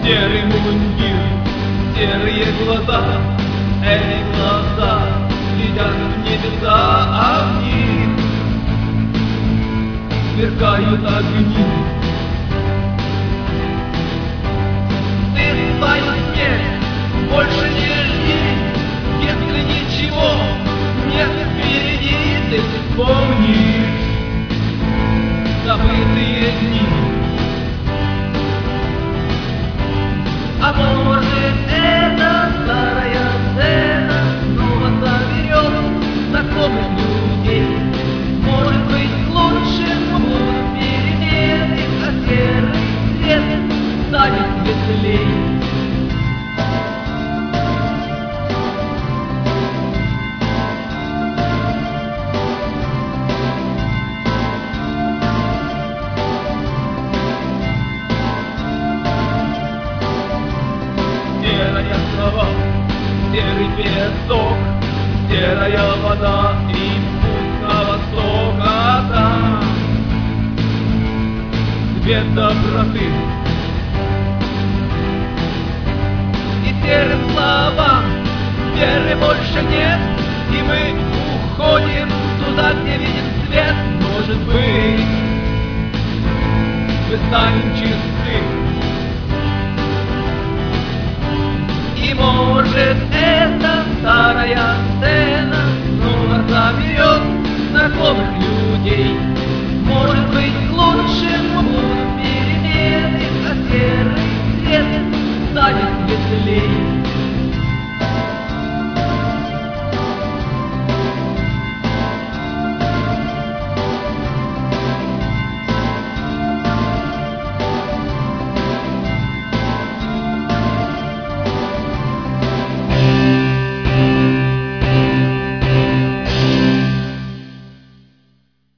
Серый мундир, серые глаза, эти глаза глядят в небеса, а в них сверкают огни. Ты в своей тьме больше не жди, если ничего нет впереди, ты вспомнишь забытые дни. А может, эта старая сцена снова соберет знакомых людей? Может быть, к лучшему будут перемены, а серый цвет станет светлей. Серая трава, серый песок, серая вода и путь на восток, а там свет доброты. И серым словам веры больше нет, и мы уходим туда, где виден свет. Может быть, мы станем чисты. И может, эта старая сцена снова соберет знакомых людей. Может быть, к лучшему будут перемены, а серый цвет станет светлей.